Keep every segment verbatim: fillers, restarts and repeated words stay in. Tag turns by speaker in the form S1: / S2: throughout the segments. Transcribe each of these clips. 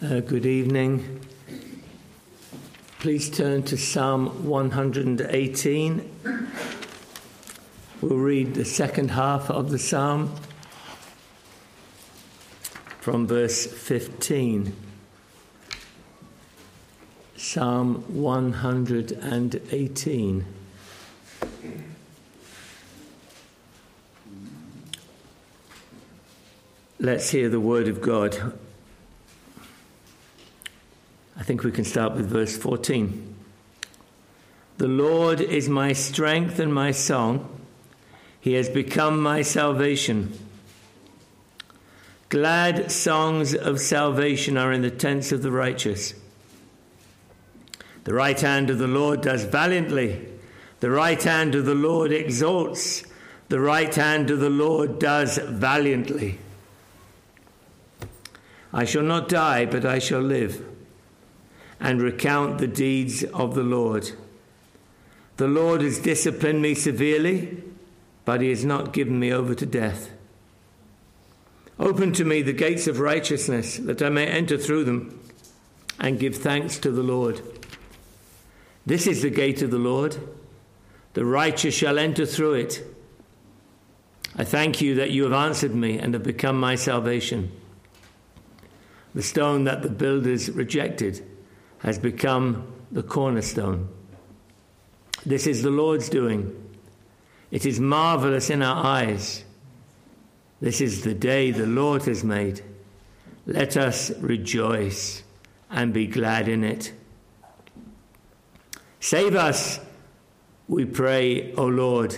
S1: Uh, good evening. Please turn to Psalm one hundred eighteen. We'll read the second half of the psalm from verse fifteen. Psalm one hundred eighteen. Let's hear the word of God. I think we can start with verse fourteen. The Lord is my strength and my song. He has become my salvation. Glad songs of salvation are in the tents of the righteous. The right hand of the Lord does valiantly. The right hand of the Lord exalts. The right hand of the Lord does valiantly. I shall not die, but I shall live, and recount the deeds of the Lord. The Lord has disciplined me severely, but he has not given me over to death. Open to me the gates of righteousness, that I may enter through them and give thanks to the Lord. This is the gate of the Lord. The righteous shall enter through it. I thank you that you have answered me and have become my salvation. The stone that the builders rejected has become the cornerstone. This is the Lord's doing. It is marvelous in our eyes. This is the day the Lord has made. Let us rejoice and be glad in it. Save us, we pray, O Lord.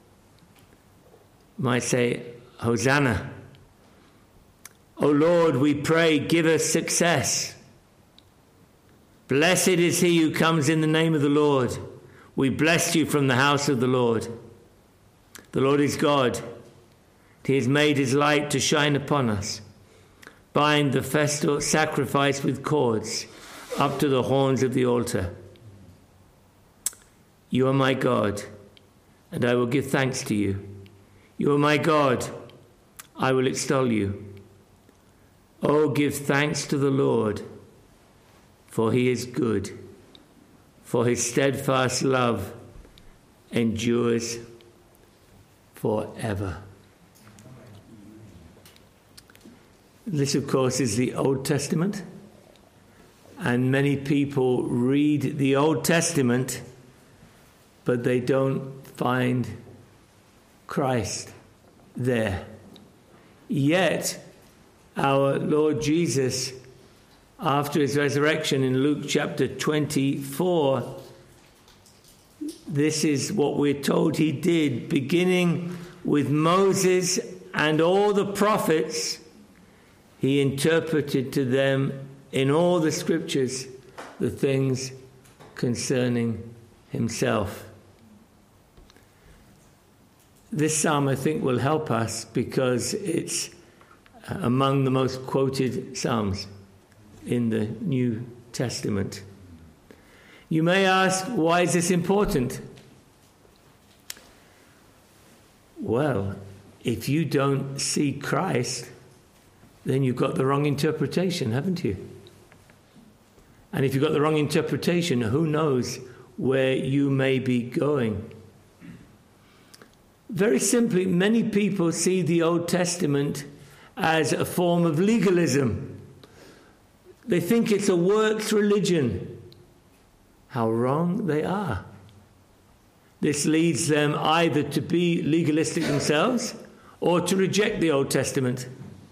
S1: Might say, Hosanna. O Lord, we pray, give us success. Blessed is he who comes in the name of the Lord. We bless you from the house of the Lord. The Lord is God. He has made his light to shine upon us. Bind the festal sacrifice with cords up to the horns of the altar. You are my God, and I will give thanks to you. You are my God, I will extol you. Oh, give thanks to the Lord, for he is good, for his steadfast love endures forever. This, of course, is the Old Testament, and many people read the Old Testament, but they don't find Christ there. Yet, our Lord Jesus, after his resurrection in Luke chapter twenty-four, this is what we're told he did, beginning with Moses and all the prophets. He interpreted to them in all the scriptures the things concerning himself. This psalm, I think, will help us because it's among the most quoted psalms in the New Testament. You may ask, why is this important? Well, if you don't see Christ, then you've got the wrong interpretation, haven't you? And if you've got the wrong interpretation, who knows where you may be going? Very simply, many people see the Old Testament as a form of legalism. They think it's a works religion. How wrong they are. This leads them either to be legalistic themselves or to reject the Old Testament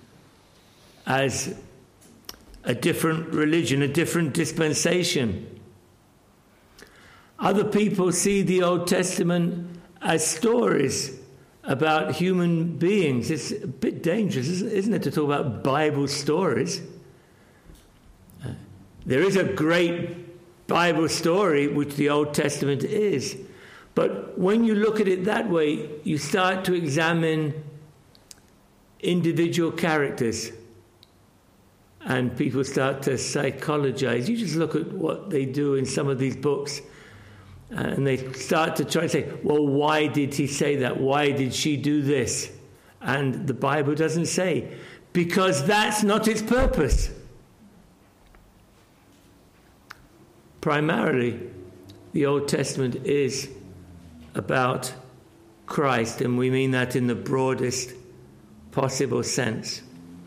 S1: as a different religion, a different dispensation. Other people see the Old Testament as stories about human beings. It's a bit dangerous, isn't it, to talk about Bible stories? Uh, there is a great Bible story, which the Old Testament is. But when you look at it that way, you start to examine individual characters. And people start to psychologize. You just look at what they do in some of these books. And they start to try to say, well, why did he say that? Why did she do this? And the Bible doesn't say. Because that's not its purpose. primarily, the Old Testament is about Christ, and we mean that in the broadest possible sense.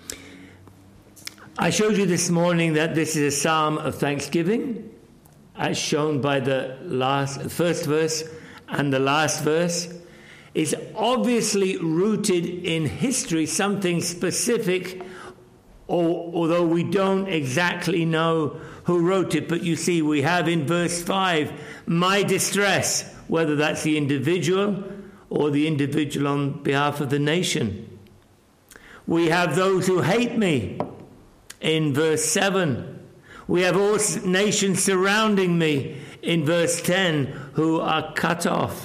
S1: I showed you this morning that this is a psalm of thanksgiving, as shown by the last, first verse and the last verse. It's obviously rooted in history, something specific, or, although we don't exactly know who wrote it. But you see, we have in verse five, my distress, whether that's the individual or the individual on behalf of the nation. We have those who hate me in verse seven. We have all nations surrounding me in verse ten, who are cut off.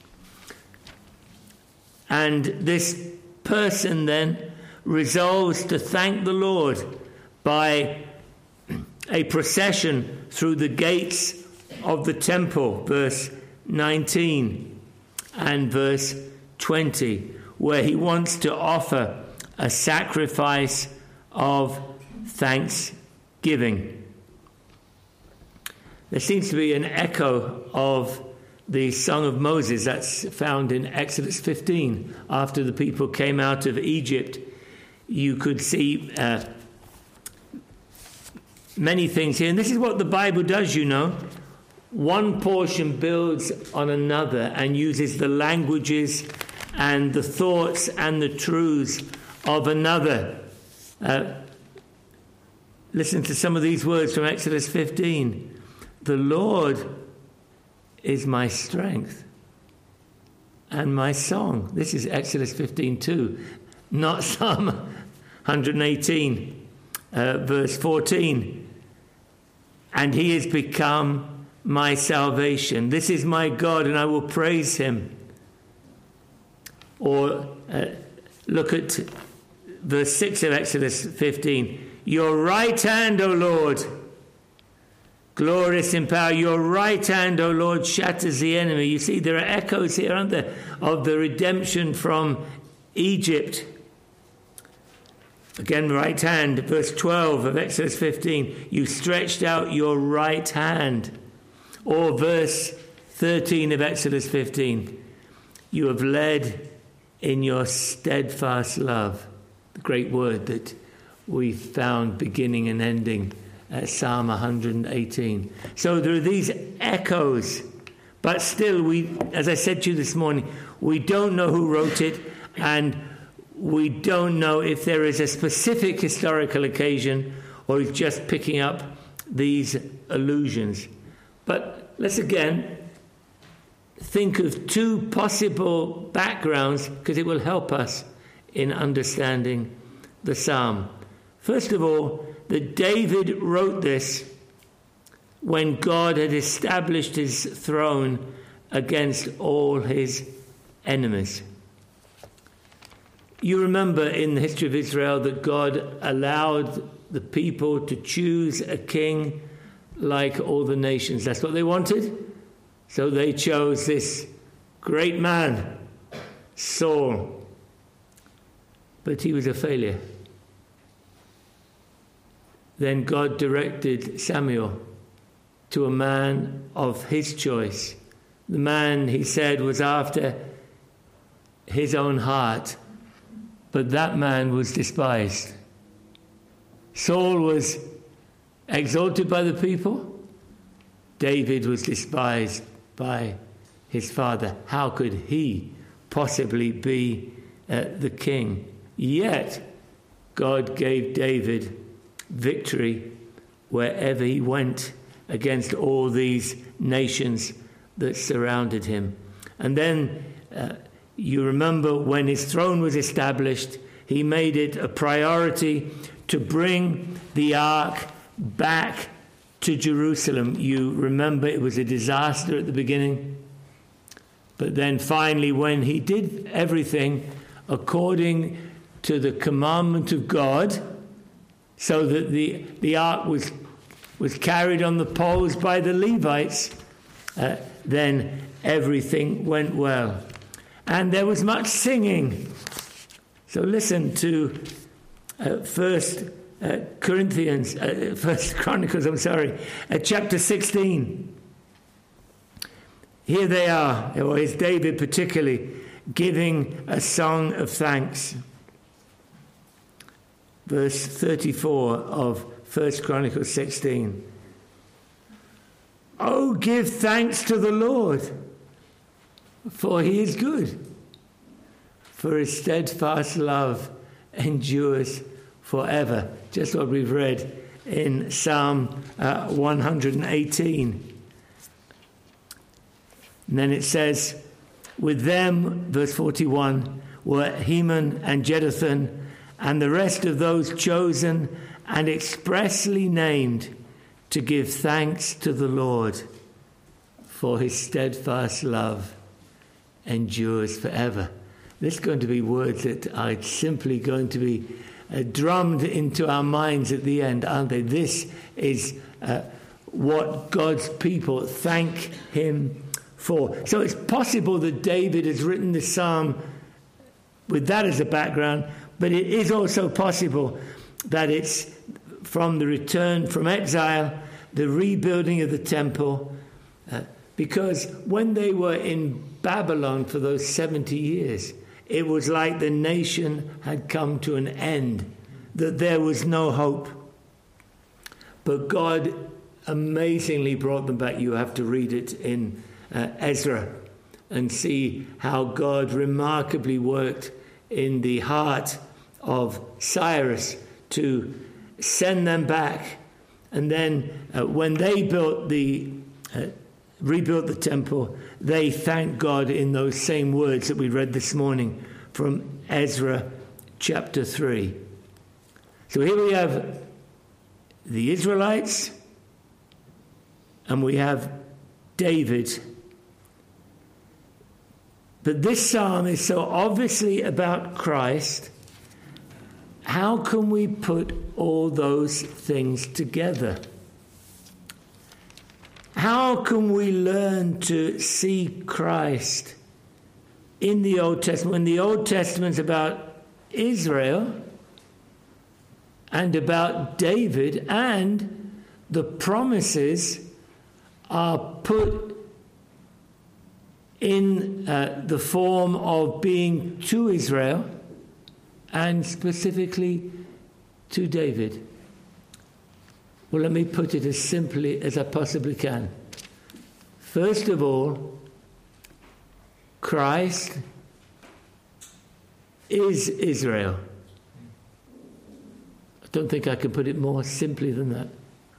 S1: And this person then resolves to thank the Lord by a procession through the gates of the temple, verse nineteen and verse twenty, where he wants to offer a sacrifice of thanksgiving. There seems to be an echo of the Song of Moses that's found in Exodus fifteen. After the people came out of Egypt, you could see uh, many things here. And this is what the Bible does, you know. One portion builds on another and uses the languages and the thoughts and the truths of another. Uh, listen to some of these words from Exodus fifteen. The Lord is my strength and my song. This is Exodus fifteen two, not Psalm one hundred eighteen, uh, verse fourteen. And he has become my salvation. This is my God, and I will praise him. Or uh, look at verse six of Exodus fifteen. Your right hand, O Lord, glorious in power. Your right hand, O Lord, shatters the enemy. You see, there are echoes here, aren't there, of the redemption from Egypt. Again, right hand, verse twelve of Exodus fifteen. You stretched out your right hand. Or verse thirteen of Exodus fifteen. You have led in your steadfast love. The great word that we found beginning and ending at Psalm one hundred eighteen. So there are these echoes, but still, we, as I said to you this morning, we don't know who wrote it, and we don't know if there is a specific historical occasion or he's just picking up these allusions. But let's again think of two possible backgrounds, because it will help us in understanding the psalm. First of all, that David wrote this when God had established his throne against all his enemies. You remember in the history of Israel that God allowed the people to choose a king like all the nations. That's what they wanted. So they chose this great man, Saul. But he was a failure. Then God directed Samuel to a man of his choice. The man, he said, was after his own heart. But that man was despised. Saul was exalted by the people. David was despised by his father. How could he possibly be uh, the king? Yet God gave David victory wherever he went against all these nations that surrounded him. And then uh, you remember when his throne was established, he made it a priority to bring the ark back to Jerusalem. You remember it was a disaster at the beginning. But then finally, when he did everything according to the commandment of God, so that the, the ark was, was carried on the poles by the Levites, uh, then everything went well. And there was much singing. So listen to uh, first uh, Corinthians, uh, First Chronicles, I'm sorry, uh, chapter sixteen. Here they are, or is David particularly, giving a song of thanks. Verse thirty-four of First Chronicles sixteen. Oh, give thanks to the Lord, for he is good, for his steadfast love endures forever. Just what we've read in Psalm uh, one hundred eighteen. And then it says, with them, verse forty-one, were Heman and Jeduthun, and the rest of those chosen and expressly named to give thanks to the Lord, for his steadfast love endures forever. This is going to be words that are simply going to be uh, drummed into our minds at the end, aren't they? This is uh, what God's people thank him for. So it's possible that David has written the psalm with that as a background, but it is also possible that it's from the return from exile, the rebuilding of the temple, uh, because when they were in Babylon for those seventy years, it was like the nation had come to an end, that there was no hope. But God amazingly brought them back. You have to read it in uh, Ezra and see how God remarkably worked in the heart of Cyrus to send them back. And then uh, when they built the uh, rebuilt the temple, they thanked God in those same words that we read this morning from Ezra chapter three. So here we have the Israelites and we have David. But this psalm is so obviously about Christ. How can we put all those things together? How can we learn to see Christ in the Old Testament, when the Old Testament's about Israel and about David, and the promises are put in uh, the form of being to Israel and specifically to David? Well, let me put it as simply as I possibly can. First of all, Christ is Israel. I don't think I can put it more simply than that.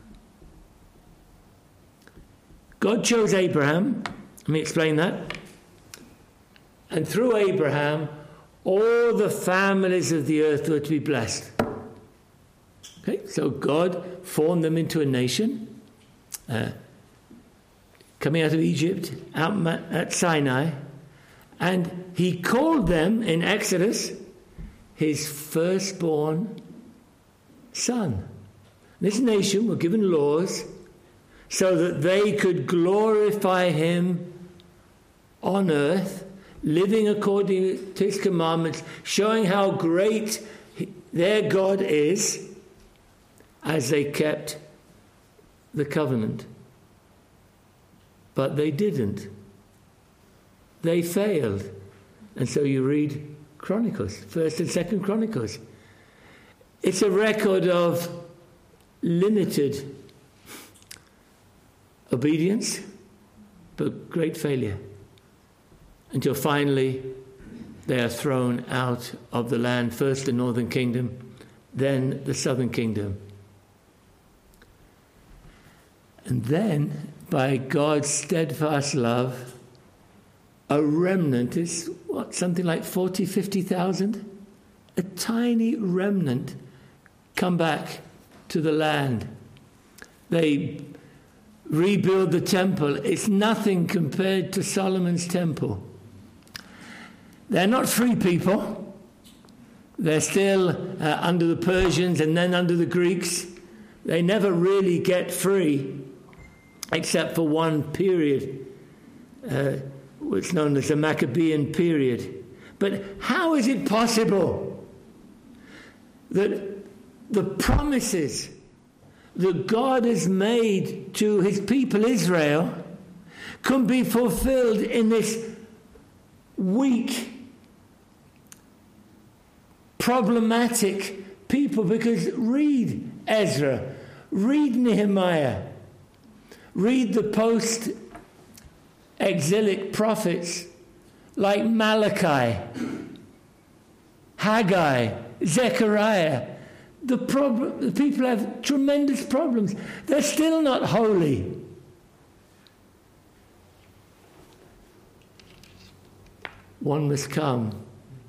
S1: God chose Abraham. Let me explain that. And through Abraham, all the families of the earth were to be blessed. Okay, so God formed them into a nation, uh, coming out of Egypt, out at Sinai, and he called them in Exodus his firstborn son. This nation were given laws so that they could glorify him on earth, living according to his commandments, showing how great their God is as they kept the covenant. But they didn't. They failed. And so you read Chronicles, First and Second Chronicles. It's a record of limited obedience, but great failure. Until finally they are thrown out of the land, first the northern kingdom, then the southern kingdom. And then, by God's steadfast love, a remnant is, what, something like forty, fifty thousand? A tiny remnant come back to the land. They rebuild the temple. It's nothing compared to Solomon's temple. They're not free people. They're still uh, under the Persians and then under the Greeks. They never really get free, except for one period, uh, what's known as the Maccabean period. But how is it possible that the promises that God has made to his people Israel can be fulfilled in this weak, problematic people. Because read Ezra, read Nehemiah, read the post-exilic prophets like Malachi, Haggai, Zechariah. The, prob- the people have tremendous problems. They're still not holy. One must come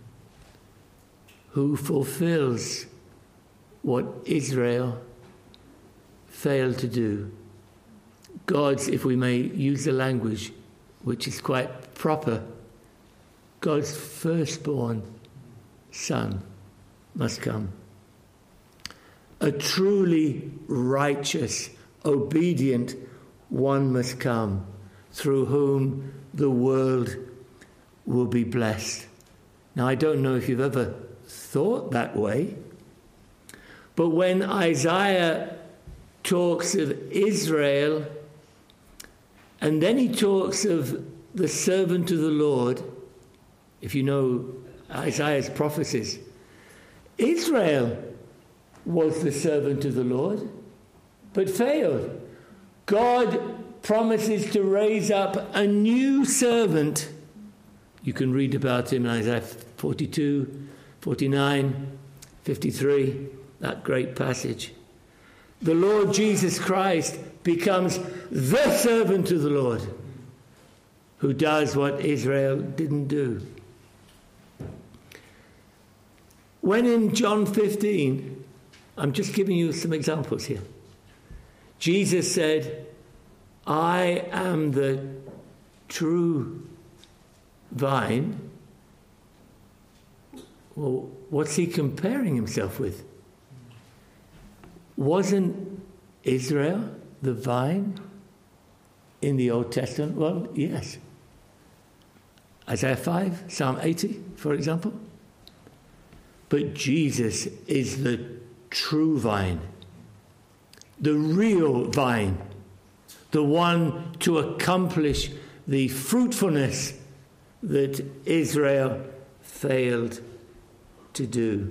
S1: who fulfills what Israel failed to do. God's, if we may use the language which is quite proper, God's firstborn son must come. A truly righteous, obedient one must come, through whom the world will be blessed. Now, I don't know if you've ever thought that way, but when Isaiah talks of Israel, and then he talks of the servant of the Lord, if you know Isaiah's prophecies, Israel was the servant of the Lord, but failed. God promises to raise up a new servant. You can read about him in Isaiah forty-two, forty-nine, fifty-three, that great passage. The Lord Jesus Christ becomes the servant of the Lord, who does what Israel didn't do. When in John fifteen, I'm just giving you some examples here, Jesus said, I am the true vine. Well, what's he comparing himself with? Wasn't Israel the vine in the Old Testament? Well, yes. Isaiah five, Psalm eighty, for example. But Jesus is the true vine, the real vine, the one to accomplish the fruitfulness that Israel failed to do.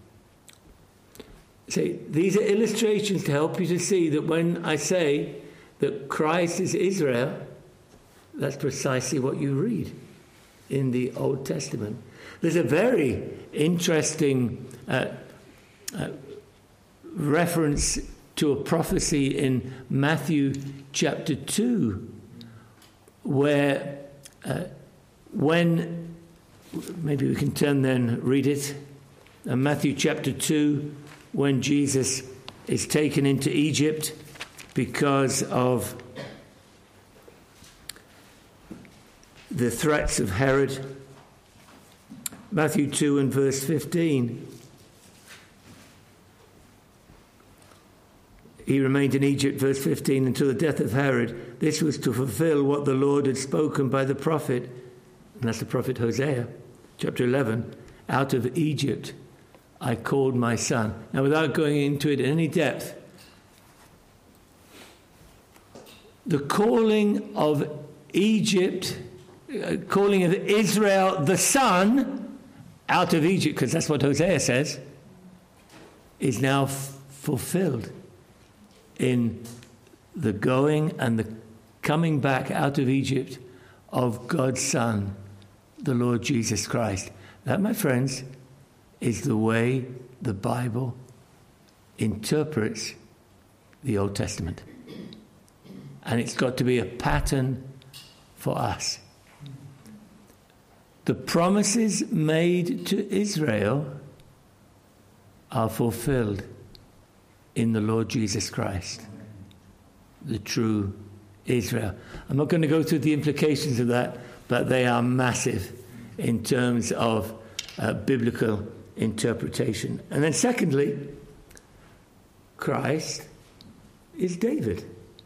S1: See, these are illustrations to help you to see that when I say that Christ is Israel, that's precisely what you read in the Old Testament. There's a very interesting uh, uh, reference to a prophecy in Matthew chapter two, where uh, when, maybe we can turn there and read it, uh, Matthew chapter two, when Jesus is taken into Egypt because of the threats of Herod. Matthew two and verse fifteen. He remained in Egypt, verse fifteen, until the death of Herod. This was to fulfill what the Lord had spoken by the prophet, and that's the prophet Hosea, chapter eleven. Out of Egypt I called my son. Now, without going into it in any depth, the calling of Egypt, uh, calling of Israel, the son, out of Egypt, because that's what Hosea says, is now f- fulfilled in the going and the coming back out of Egypt of God's Son, the Lord Jesus Christ. That, my friends, is the way the Bible interprets the Old Testament. And it's got to be a pattern for us. The promises made to Israel are fulfilled in the Lord Jesus Christ, the true Israel. I'm not going to go through the implications of that, but they are massive in terms of uh, biblical interpretation. And then secondly, Christ is David.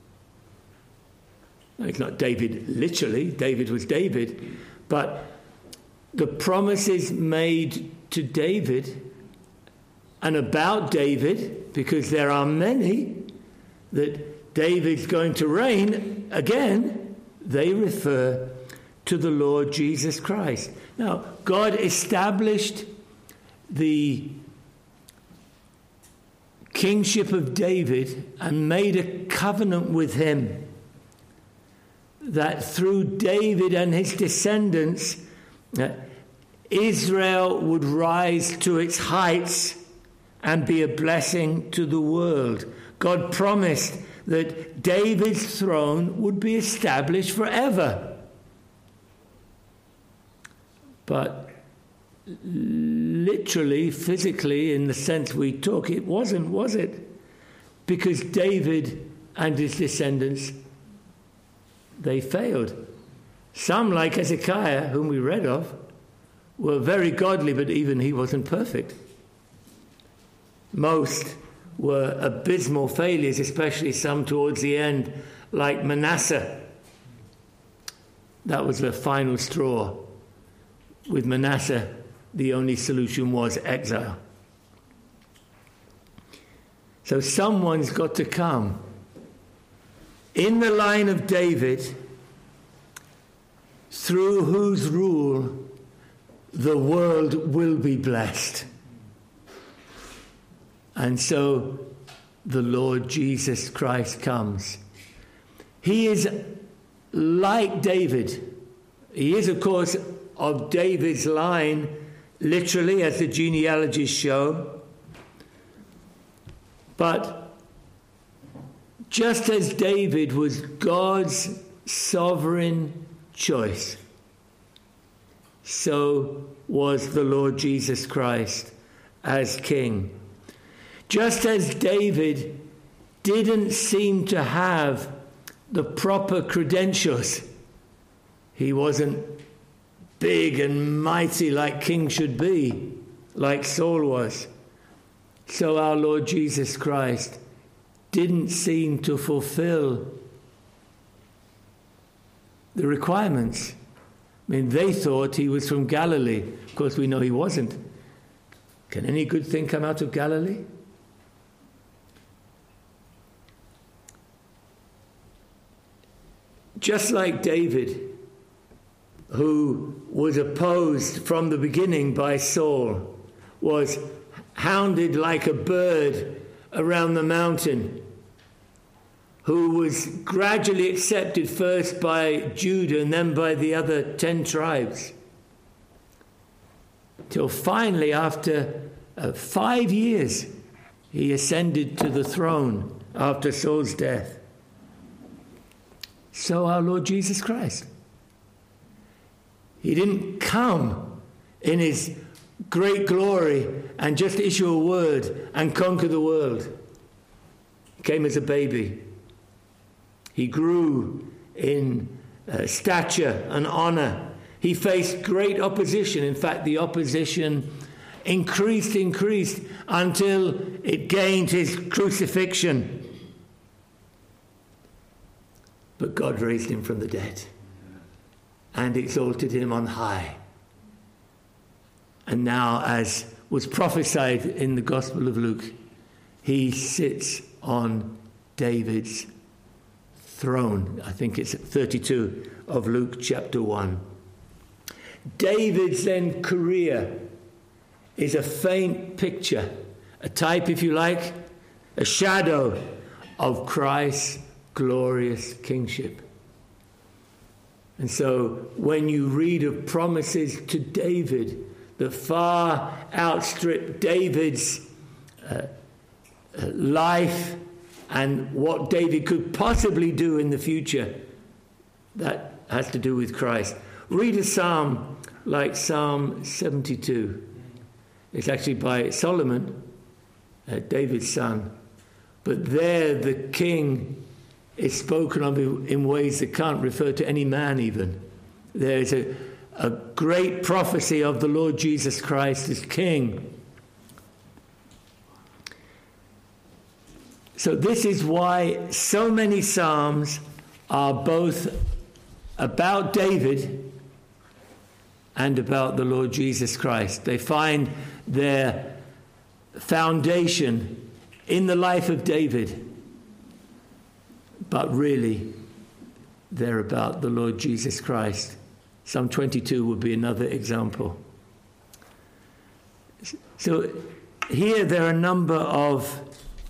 S1: No, it's not David literally. David was David. But the promises made to David and about David, because there are many that David's going to reign again, they refer to the Lord Jesus Christ. Now, God established the kingship of David and made a covenant with him that through David and his descendants, uh, Israel would rise to its heights and be a blessing to the world. God promised that David's throne would be established forever. But literally, physically, in the sense we talk, it wasn't, was it? Because David and his descendants, they failed. Some, like Hezekiah, whom we read of, were very godly, but even he wasn't perfect. Most were abysmal failures, especially some towards the end, like Manasseh. That was the final straw. With Manasseh, the only solution was exile. So someone's got to come in the line of David, through whose rule the world will be blessed. And so the Lord Jesus Christ comes. He is like David. He is, of course, of David's line, literally, as the genealogies show. But just as David was God's sovereign choice, so was the Lord Jesus Christ as king. Just as David didn't seem to have the proper credentials, he wasn't big and mighty like king should be, like Saul was. So our Lord Jesus Christ didn't seem to fulfill the requirements. I mean, they thought he was from Galilee. Of course, we know he wasn't. Can any good thing come out of Galilee? Just like David, who was opposed from the beginning by Saul, was hounded like a bird around the mountain, who was gradually accepted first by Judah and then by the other ten tribes, till finally, after uh, five years, he ascended to the throne after Saul's death. So our Lord Jesus Christ. He didn't come in his great glory and just issue a word and conquer the world. He came as a baby. He grew in uh, stature and honor. He faced great opposition. In fact, the opposition increased, increased until it gained his crucifixion. But God raised him from the dead and exalted him on high. And now, as was prophesied in the Gospel of Luke, he sits on David's throne. I think it's thirty-two of Luke chapter one. David's then career is a faint picture, a type, if you like, a shadow of Christ's glorious kingship. And so when you read of promises to David that far outstrip David's uh, uh, life and what David could possibly do in the future, that has to do with Christ. Read a psalm like Psalm seventy-two. It's actually by Solomon, uh, David's son. But there the king is spoken of in ways that can't refer to any man even. There's a, a great prophecy of the Lord Jesus Christ as king. So this is why so many psalms are both about David and about the Lord Jesus Christ. They find their foundation in the life of David. But really, they're about the Lord Jesus Christ. Psalm twenty-two would be another example. So here there are a number of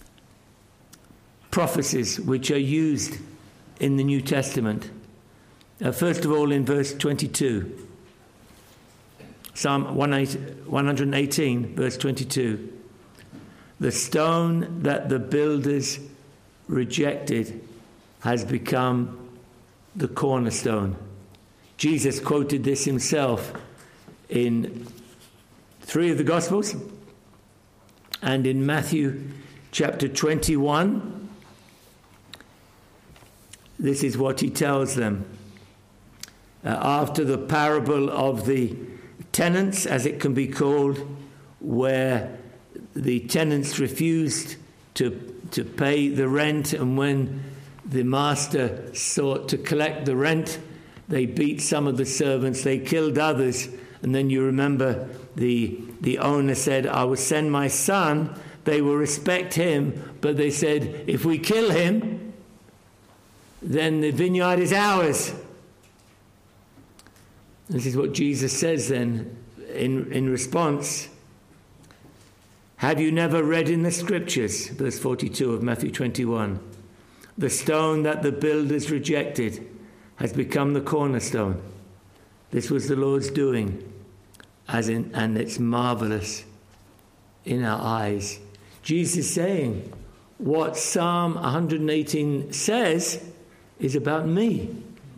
S1: prophecies which are used in the New Testament. Uh, first of all, in verse twenty-two. Psalm one hundred eighteen, verse twenty-two. The stone that the builders rejected has become the cornerstone. Jesus quoted this himself in three of the Gospels and in Matthew chapter twenty-one. This is what he tells them. Uh, after the parable of the tenants, as it can be called, where the tenants refused to, to pay the rent, and when the master sought to collect the rent, they beat some of the servants, they killed others, and then you remember the, the owner said, I will send my son, they will respect him, but they said, if we kill him, then the vineyard is ours. This is what Jesus says then in, in response. Have you never read in the scriptures, verse forty-two of Matthew twenty-one, the stone that the builders rejected has become the cornerstone. This was the Lord's doing, as in, and it's marvelous in our eyes. Jesus is saying what Psalm one hundred eighteen says is about me.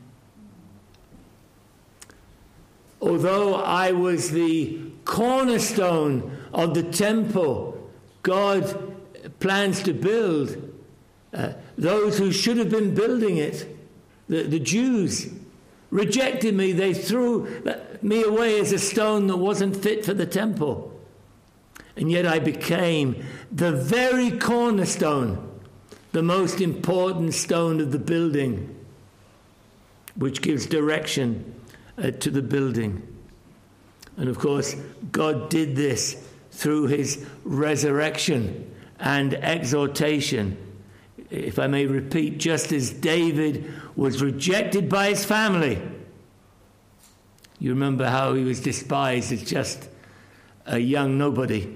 S1: Although I was the cornerstone of the temple God plans to build, uh, those who should have been building it, the, the Jews, rejected me. They threw me away as a stone that wasn't fit for the temple. And yet I became the very cornerstone, the most important stone of the building, which gives direction uh, to the building. And of course, God did this through his resurrection and exaltation. If I may repeat, just as David was rejected by his family, you remember how he was despised as just a young nobody.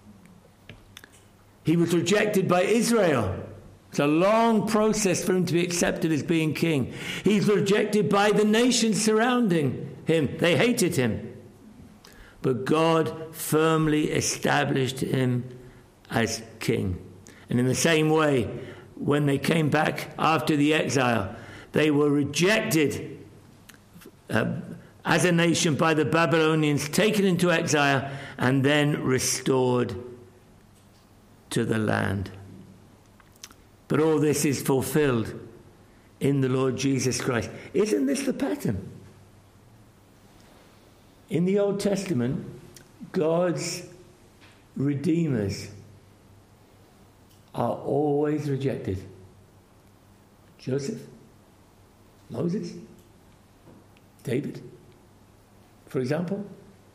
S1: He was rejected by Israel. It's a long process for him to be accepted as being king. He's rejected by the nations surrounding him. They hated him. But God firmly established him as king. And in the same way, when they came back after the exile, they were rejected uh, as a nation by the Babylonians, taken into exile, and then restored to the land. But all this is fulfilled in the Lord Jesus Christ. Isn't this the pattern? In the Old Testament, God's redeemers are always rejected. Joseph, Moses, David, for example.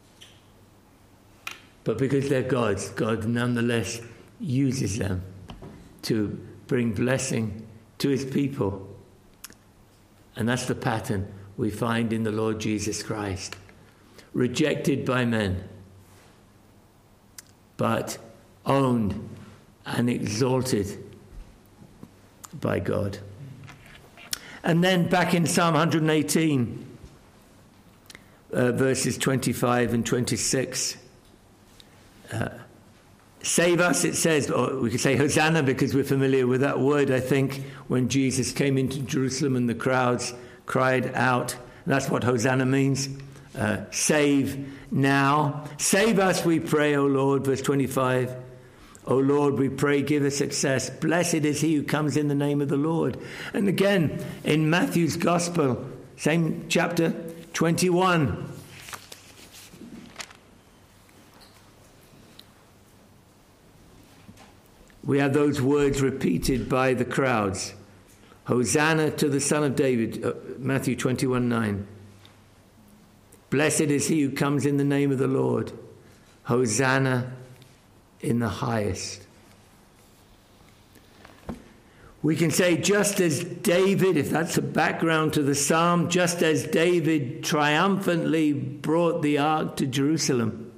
S1: But because they're God's, God nonetheless uses them to bring blessing to his people. And that's the pattern we find in the Lord Jesus Christ. Rejected by men, but owned and exalted by God. And then back in Psalm one hundred eighteen, uh, verses twenty-five and twenty-six, uh, save us, it says, or we could say Hosanna because we're familiar with that word, I think, when Jesus came into Jerusalem and the crowds cried out. That's what Hosanna means. Uh, save now. Save us, we pray, O Lord. Verse twenty-five. O Lord, we pray, give us success. Blessed is he who comes in the name of the Lord. And again, in Matthew's Gospel, same chapter, twenty-one. We have those words repeated by the crowds. Hosanna to the Son of David, uh, Matthew twenty-one nine. Blessed is he who comes in the name of the Lord. Hosanna in the highest. We can say, just as David, if that's a background to the psalm, just as David triumphantly brought the ark to Jerusalem,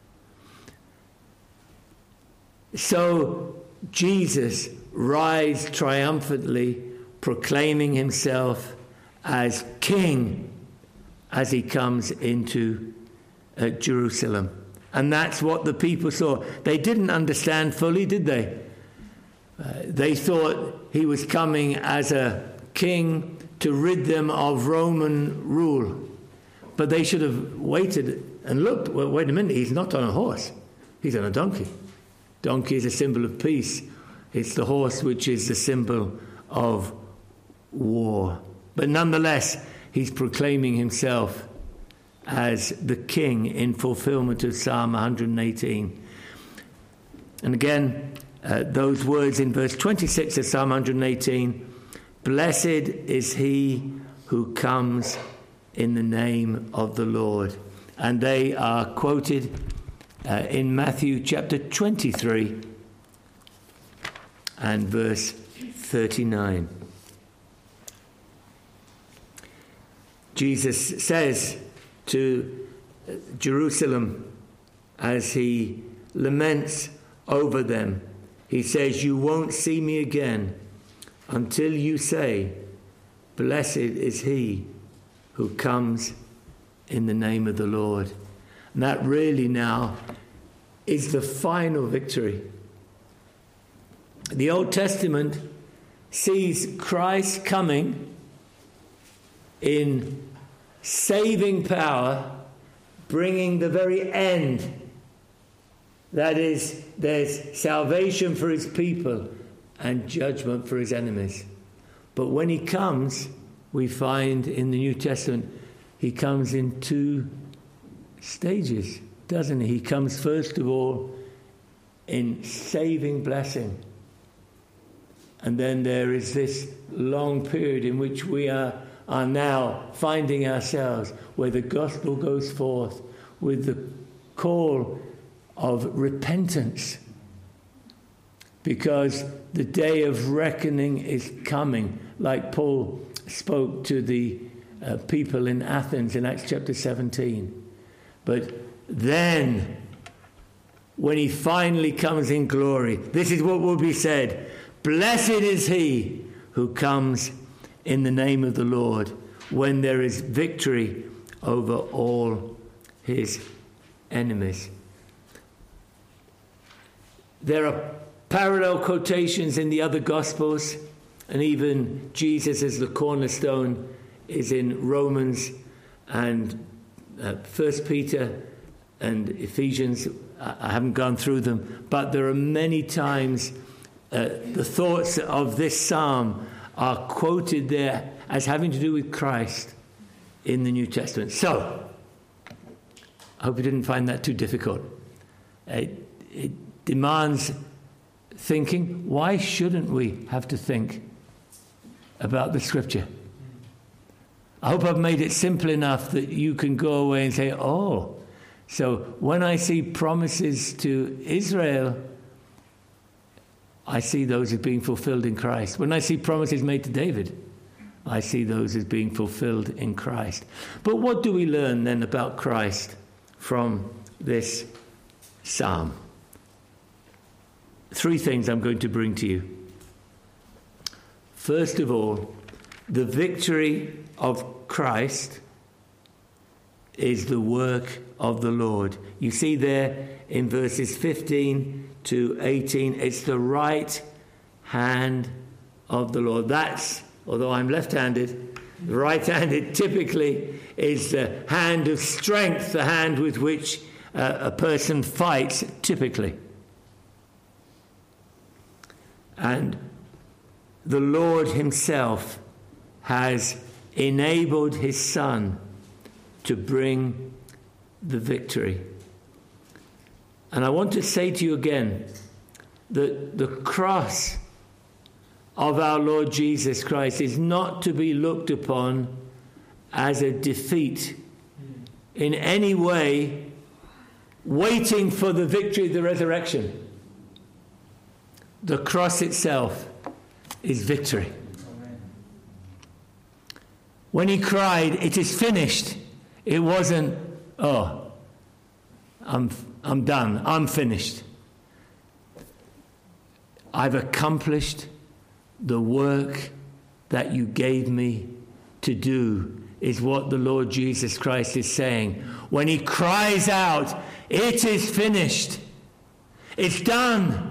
S1: so Jesus rides triumphantly, proclaiming himself as king as he comes into uh, Jerusalem. And that's what the people saw. They didn't understand fully, did they? Uh, they thought he was coming as a king to rid them of Roman rule. But they should have waited and looked. Well, wait a minute, he's not on a horse. He's on a donkey. Donkey is a symbol of peace. It's the horse which is the symbol of war. But nonetheless, he's proclaiming himself as the king in fulfillment of Psalm one hundred eighteen. And again, uh, those words in verse twenty-six of Psalm one hundred eighteen, blessed is he who comes in the name of the Lord. And they are quoted uh, in Matthew chapter twenty-three and verse thirty-nine. Jesus says to Jerusalem as he laments over them, he says, you won't see me again until you say, blessed is he who comes in the name of the Lord. And that really now is the final victory. The Old Testament sees Christ coming in saving power, bringing the very end. That is, there's salvation for his people and judgment for his enemies. But when he comes, we find in the New Testament, he comes in two stages, doesn't he? He comes first of all in saving blessing. And then there is this long period in which we are, are now finding ourselves where the gospel goes forth with the call of repentance, because the day of reckoning is coming, like Paul spoke to the uh, people in Athens in Acts chapter seventeen. But then, when he finally comes in glory, this is what will be said: blessed is he who comes in the name of the Lord, when there is victory over all his enemies. There are parallel quotations in the other Gospels, and even Jesus as the cornerstone is in Romans and uh, First Peter and Ephesians. I haven't gone through them, but there are many times uh, the thoughts of this psalm are quoted there as having to do with Christ in the New Testament. So, I hope you didn't find that too difficult. It, it demands thinking. Why shouldn't we have to think about the Scripture? I hope I've made it simple enough that you can go away and say, oh, so when I see promises to Israel, I see those as being fulfilled in Christ. When I see promises made to David, I see those as being fulfilled in Christ. But what do we learn then about Christ from this psalm? Three things I'm going to bring to you. First of all, the victory of Christ is the work of the Lord. You see there in verses fifteen to eighteen, it's the right hand of the Lord. That's, although I'm left-handed, right-handed typically is the hand of strength, the hand with which uh, a person fights typically. And the Lord himself has enabled his Son to bring the victory. And I want to say to you again that the cross of our Lord Jesus Christ is not to be looked upon as a defeat in any way, waiting for the victory of the resurrection. The cross itself is victory. When he cried, "It is finished," it wasn't, "Oh, I'm, I'm done, I'm finished. I've accomplished the work that you gave me to do," is what the Lord Jesus Christ is saying. When he cries out, "It is finished," it's done.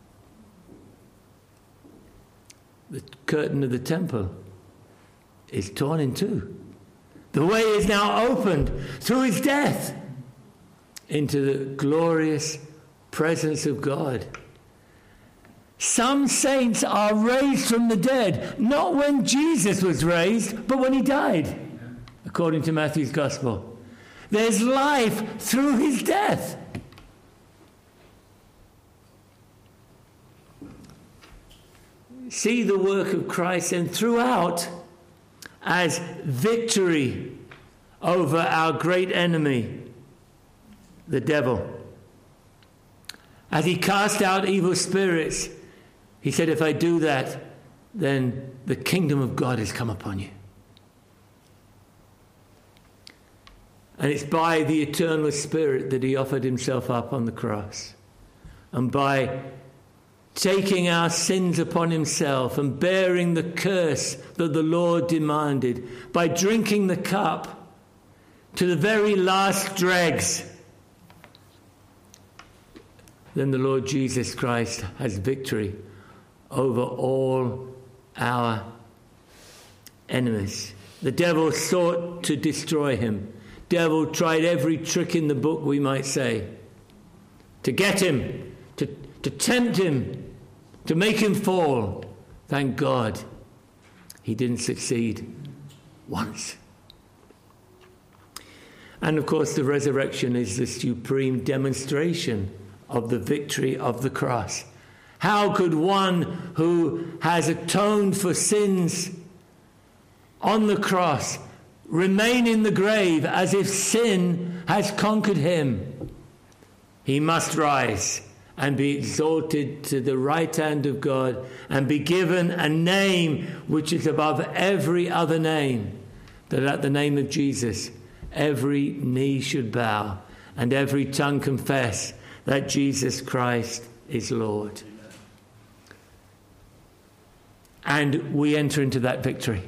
S1: The curtain of the temple is torn in two. The way is now opened through his death into the glorious presence of God. Some saints are raised from the dead, not when Jesus was raised, but when he died, according to Matthew's Gospel. There's life through his death. See the work of Christ and throughout as victory over our great enemy, the devil. As he cast out evil spirits, he said, "If I do that, then the kingdom of God has come upon you." And it's by the eternal Spirit that he offered himself up on the cross. And by taking our sins upon himself and bearing the curse that the Lord demanded, by drinking the cup to the very last dregs, then the Lord Jesus Christ has victory over all our enemies. The devil sought to destroy him. Devil tried every trick in the book, we might say, to get him, to, to tempt him, to make him fall. Thank God he didn't succeed once. And of course the resurrection is the supreme demonstration of the victory of the cross. How could one who has atoned for sins on the cross remain in the grave as if sin has conquered him? He must rise and be exalted to the right hand of God and be given a name which is above every other name, that at the name of Jesus every knee should bow and every tongue confess that Jesus Christ is Lord. And we enter into that victory.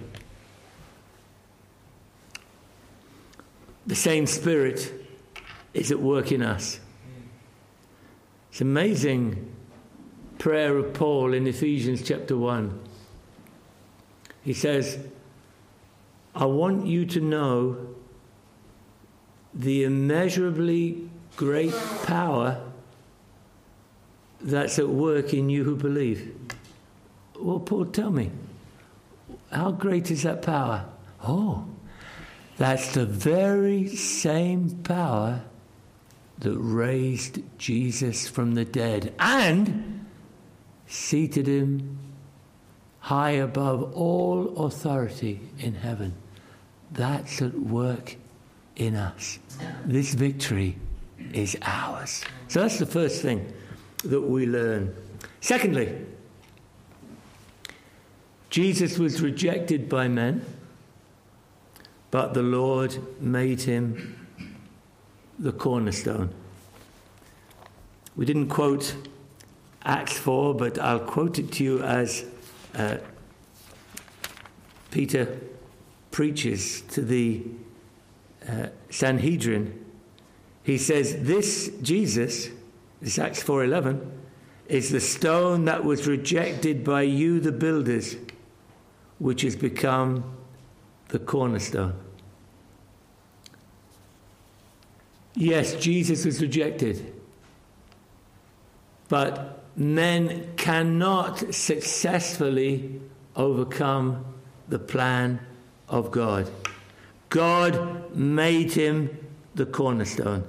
S1: The same Spirit is at work in us. It's amazing prayer of Paul in Ephesians chapter one. He says, "I want you to know the immeasurably great power that's at work in you who believe." Well, Paul, tell me, how great is that power? Oh, that's the very same power that raised Jesus from the dead and seated him high above all authority in heaven. That's at work in us. This victory is ours. So that's the first thing that we learn. Secondly, Jesus was rejected by men, but the Lord made him the cornerstone. We didn't quote Acts four, but I'll quote it to you as uh, Peter preaches to the uh, Sanhedrin. He says, "This Jesus," this Acts four eleven, "is the stone that was rejected by you, the builders, which has become the cornerstone." Yes, Jesus was rejected, but men cannot successfully overcome the plan of God. God made him the cornerstone.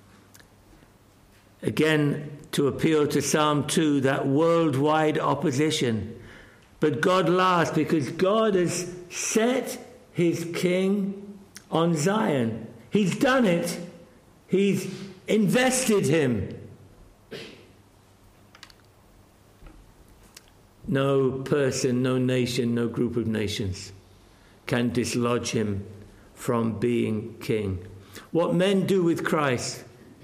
S1: Again, to appeal to Psalm two, that worldwide opposition. But God laughs because God has set his king on Zion. He's done it. He's invested him. no person, no nation, no group of nations can dislodge him from being king. What men do with Christ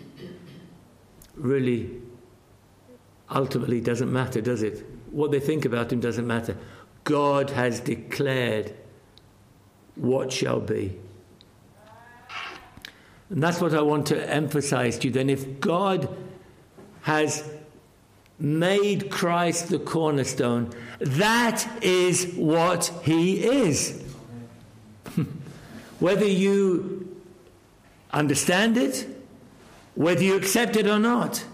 S1: really ultimately doesn't matter, does it? What they think about him doesn't matter. God has declared what shall be. And that's what I want to emphasize to you then. If God has made Christ the cornerstone, that is what he is. Whether you understand it, whether you accept it or not.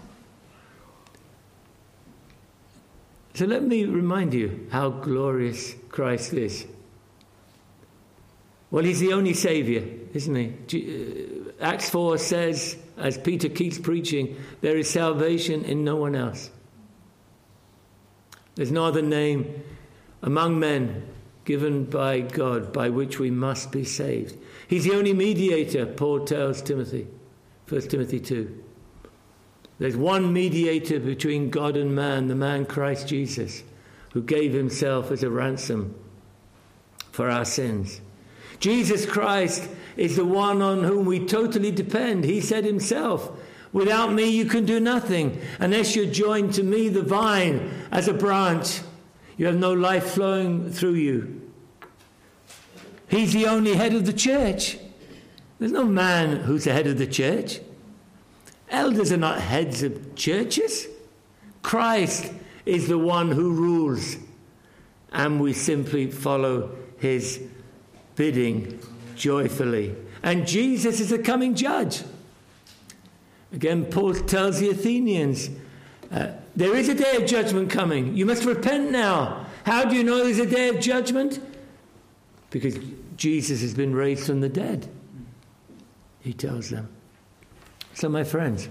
S1: So let me remind you how glorious Christ is. Well, he's the only Saviour, isn't he? Acts four says, as Peter keeps preaching, there is salvation in no one else. There's no other name among men given by God by which we must be saved. He's the only mediator, Paul tells Timothy, First Timothy two. There's one mediator between God and man, the man Christ Jesus, who gave himself as a ransom for our sins. Jesus Christ is the one on whom we totally depend. He said himself, without me you can do nothing. Unless you're joined to me, the vine, as a branch, you have no life flowing through you. He's the only head of the church. There's no man who's the head of the church. Elders are not heads of churches. Christ is the one who rules, and we simply follow his bidding joyfully. And Jesus is the coming judge. Again, Paul tells the Athenians, uh, there is a day of judgment coming. You must repent now. How do you know there's a day of judgment? Because Jesus has been raised from the dead, he tells them. So, my friends,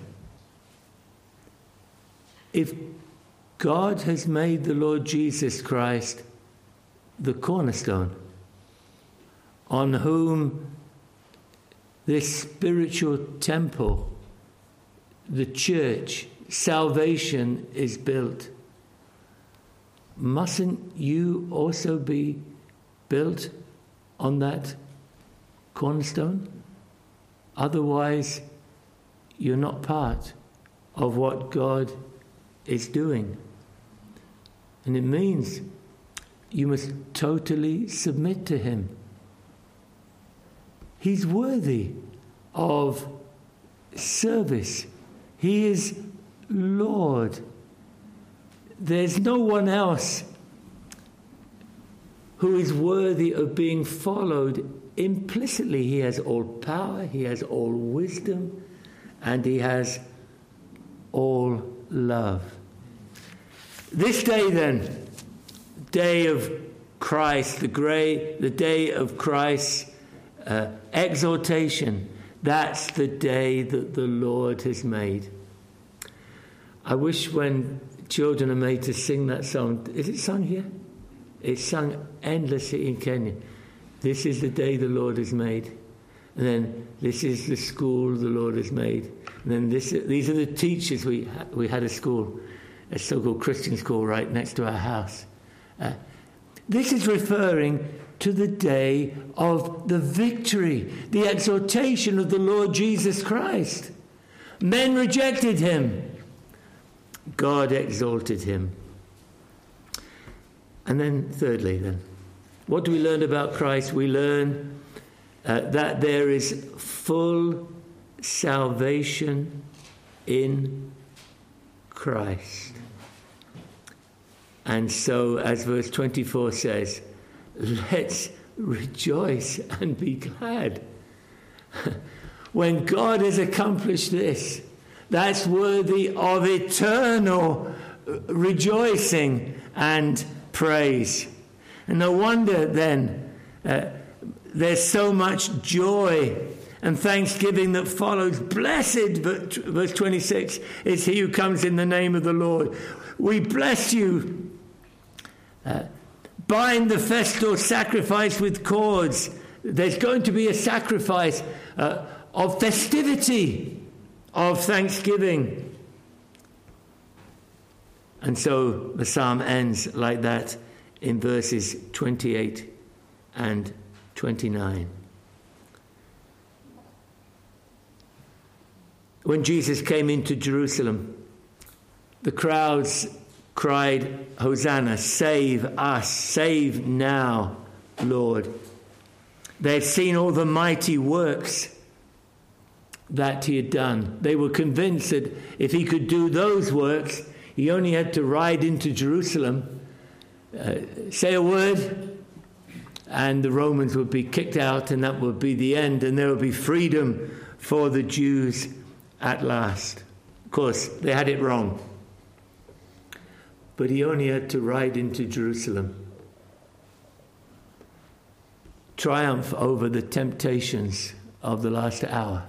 S1: if God has made the Lord Jesus Christ the cornerstone, on whom this spiritual temple, the church, salvation is built, mustn't you also be built on that cornerstone? Otherwise, you're not part of what God is doing. And it means you must totally submit to him. He's worthy of service. He is Lord. There's no one else who is worthy of being followed implicitly. He has all power, he has all wisdom, and he has all love. This day then, day of Christ, the grey, the day of Christ's uh, exaltation, that's the day that the Lord has made. I wish when children are made to sing that song, is it sung here? It's sung endlessly in Kenya. This is the day the Lord has made. And then this is the school the Lord has made. And then this, these are the teachers. We, we had a school, a so-called Christian school right next to our house. Uh, this is referring to the day of the victory, the exaltation of the Lord Jesus Christ. Men rejected him. God exalted him. And then thirdly then, what do we learn about Christ? We learn uh, that there is full salvation in Christ. And so, as verse twenty-four says, let's rejoice and be glad. When God has accomplished this, that's worthy of eternal rejoicing and praise. And no wonder then uh, there's so much joy and thanksgiving that follows. Blessed, verse twenty-six, is he who comes in the name of the Lord. We bless you. Uh, bind the festal sacrifice with cords. There's going to be a sacrifice uh, of festivity, of thanksgiving. And so the psalm ends like that in verses twenty-eight and twenty-nine. When Jesus came into Jerusalem, the crowds cried, "Hosanna, save us, save now, Lord." They had seen all the mighty works that he had done. They were convinced that if he could do those works, he only had to ride into Jerusalem, uh, say a word, and the Romans would be kicked out, and that would be the end, and there would be freedom for the Jews at last. Of course, they had it wrong. But he only had to ride into Jerusalem, triumph over the temptations of the last hour,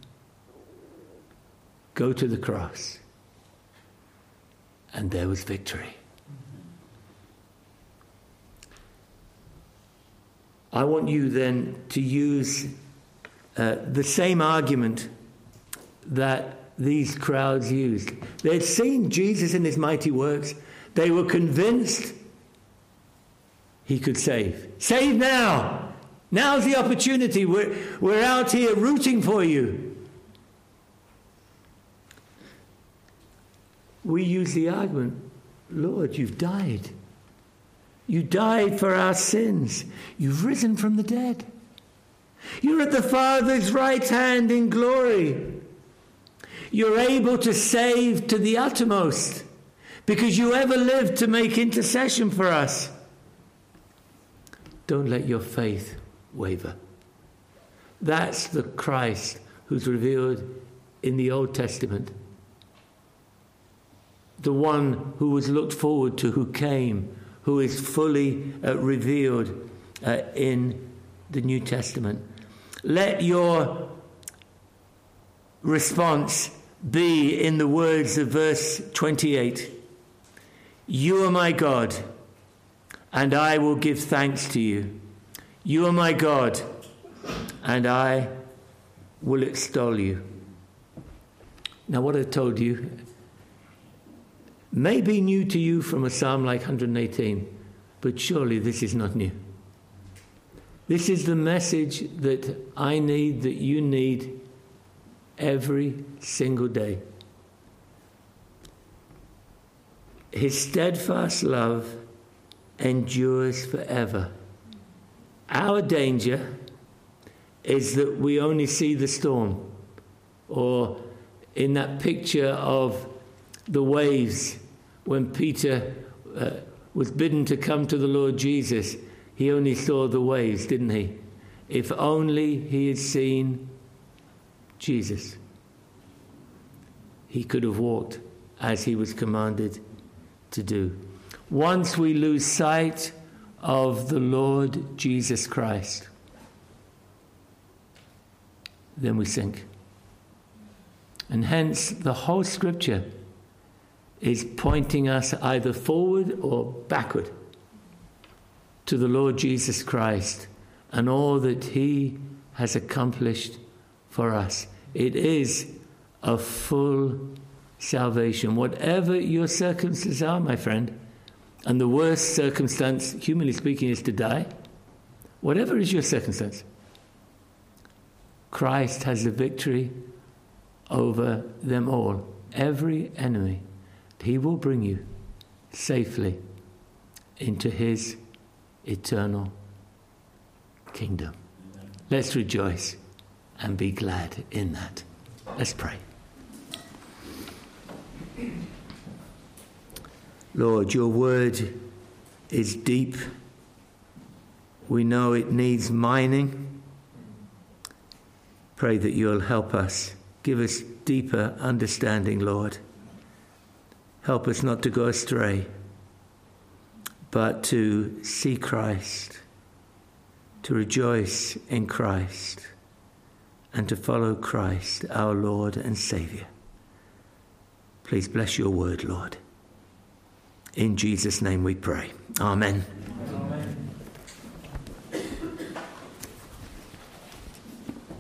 S1: go to the cross, and there was victory. I want you then to use uh, the same argument that these crowds used. They had seen Jesus in his mighty works. They were convinced he could save. Save now! Now's the opportunity. We're, we're out here rooting for you. We use the argument, Lord, you've died. You died for our sins. You've risen from the dead. You're at the Father's right hand in glory. You're able to save to the uttermost because you ever lived to make intercession for us. Don't let your faith waver. That's the Christ who's revealed in the Old Testament. The one who was looked forward to, who came, who is fully uh, revealed uh, in the New Testament. Let your response be in the words of verse twenty-eight. You are my God, and I will give thanks to you. You are my God, and I will extol you. Now, what I told you may be new to you from a psalm like one hundred eighteen, but surely this is not new. This is the message that I need, that you need every single day. His steadfast love endures forever. Our danger is that we only see the storm, or in that picture of the waves when Peter uh, was bidden to come to the Lord Jesus, he only saw the waves, didn't he? If only he had seen Jesus, he could have walked as he was commanded to do. Once we lose sight of the Lord Jesus Christ, then we sink. And hence the whole scripture is pointing us either forward or backward to the Lord Jesus Christ and all that he has accomplished for us. It is a full salvation. Whatever your circumstances are, my friend, and the worst circumstance, humanly speaking, is to die. Whatever is your circumstance, Christ has the victory over them all. Every enemy, he will bring you safely into his eternal kingdom. Let's rejoice and be glad in that. Let's pray. Lord, your word is deep. We know it needs mining. Pray that you'll help us. Give us deeper understanding, Lord. Help us not to go astray, but to see Christ, to rejoice in Christ, and to follow Christ, our Lord and Saviour. Please bless your word, Lord. In Jesus' name we pray. Amen.